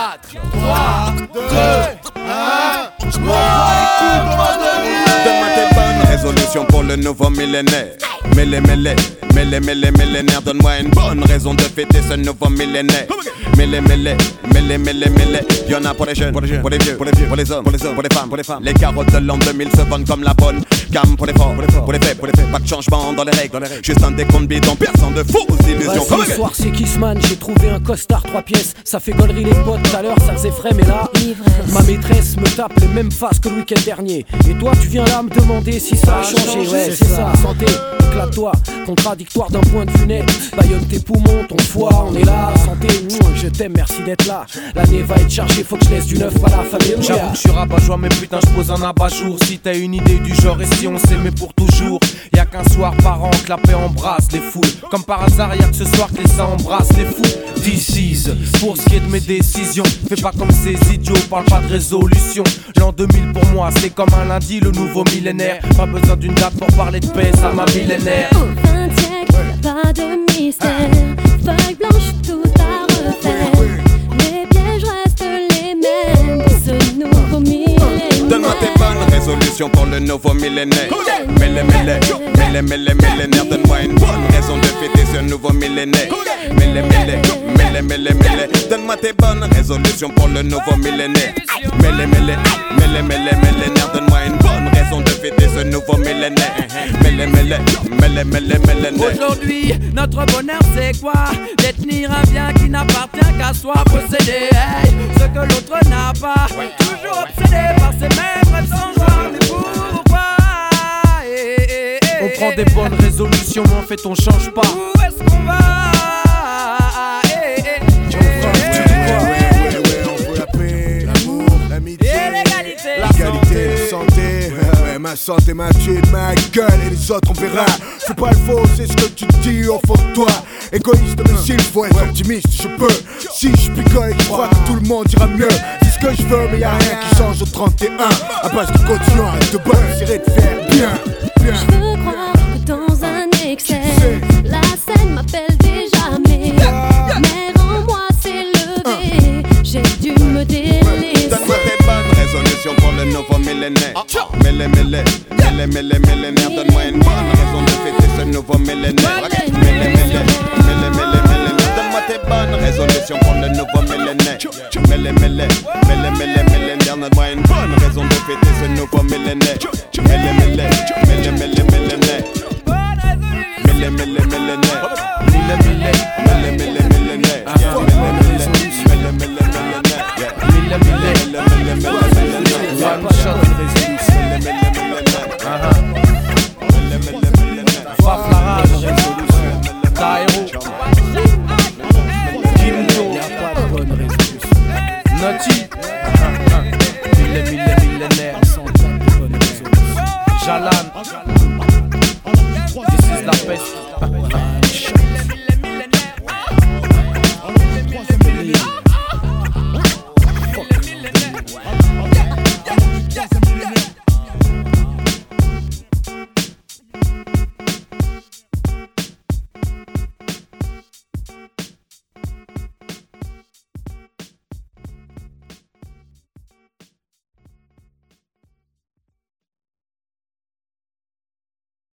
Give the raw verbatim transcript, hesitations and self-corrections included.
quatre, trois, deux, un. Donne-moi tes bonnes résolutions pour le nouveau millénaire. Mêlé, mêlé, mêlé, mêlé, millénaire. Donne-moi une bonne raison de fêter ce nouveau millénaire. Mêlé, mêlé, mêlé, mêlé, mêlé. Y'en a pour les jeunes, pour les, jeunes, pour les vieux, pour les vieux, pour les hommes, pour les hommes, pour les femmes, pour les femmes. Les carottes de l'an deux mille se vendent comme la bonne gamme pour les forts, pour les forts, pour les faits, pour les faits. Pas de changement dans les règles, dans les règles. Juste un décompte bidon, personne de fausses illusions. Bah, ce soir c'est Kissman, j'ai trouvé un costard trois pièces. Ça fait gaulerie les potes, tout à l'heure ça faisait frais mais là ivresse. Ma maîtresse me tape les mêmes faces que le week-end dernier. Et toi tu viens là me demander si ça a changé. Ouais c'est ça, santé, éclate-toi. Contradictoire d'un point de vue net. Baillonne tes poumons, ton foie, on est là. Santé, je t'aime, merci d'être là. L'année va être chargée, faut que je laisse du neuf à la famille. J'avoue que je suis rabat-joie mais putain je pose un abat-jour. Si t'as une idée du genre et si on s'aimait pour toujours. Y'a qu'un soir par an que la paix embrasse les foules. Comme par hasard y'a que ce soir que les seins embrassent les fous. This is, pour ce qui est de mes décisions. Fais pas comme ces idiots, parle pas de résolution. L'an deux mille pour moi c'est comme un lundi, le nouveau millénaire. Pas besoin d'une date pour parler de paix, ça m'a millénaire. vingt siècles, pas de mystère. Feuille blanche, tout à refaire. Les pièges restent les mêmes pour ce nouveau millénaire. Donne-moi tes bonnes résolutions pour le nouveau millénaire. Mêlé, mêlé, mêlé, mêlé, millénaire. Donne-moi une bonne raison de fêter ce nouveau millénaire. Mêlé, mêlé, mêlé, mêlé, mêlé. Donne-moi tes bonnes résolutions pour le nouveau millénaire. Mêlé, mêlé, mêlé, mêlé, millénaire. Donne-moi une bonne raison de fêter ce nouveau millénaire. Mêlé, mêlé, mêlé, mêlé, millénaire. Aujourd'hui, notre bonheur c'est quoi? Détenir un bien qui n'appartient qu'à soi. Posséder hey, ce que l'autre n'a pas. Toujours obsédé par ces mêmes rêves sans joie. Mais pourquoi hey, hey, hey, On prend des bonnes résolutions mais en fait on change pas. Où est-ce qu'on va hey, hey, et l'égalité, l'égalité, la santé, ouais, ma santé m'a tué de ma gueule et les autres on verra. Fais pas le faux, c'est ce que tu dis au fond de toi. Égoïste mais s'il faut être optimiste, je peux. Si je picole et je crois que tout le monde ira mieux. Dis ce que je veux mais y'a rien qui change au trente et un. À base de continuer, arrête de bonne, j'irai te faire bien, bien. Je veux croire que dans un excès, la scène m'appelle déjà mais mais en moi s'est levé. J'ai dû me délaisser. Donne-moi tes bonnes résolutions pour le nouveau millénaire. Mêlé, mêlé, mêlé, mêlé, millénaire. Donne-moi une bonne raison de fêter ce nouveau millénaire. Mêlé, mêlé, mêlé, mêlé, millénaire. Donne-moi tes bonnes résolutions pour le nouveau millénaire. Mêlé, mêlé, mêlé, mêlé, millénaire. Donne-moi une bonne raison de fêter ce nouveau millénaire. Mêlé, mêlé, mêlé, mêlé, millénaire. Mêlé, mêlé, millénaire. Mêlé, mêlé, mêlé, mêlé, millénaire. Mêlé, mêlé, mêlé, One shot Faf la rage Taïro Kimto Naughty Mille, mille, millénaire Jalan This is la peste.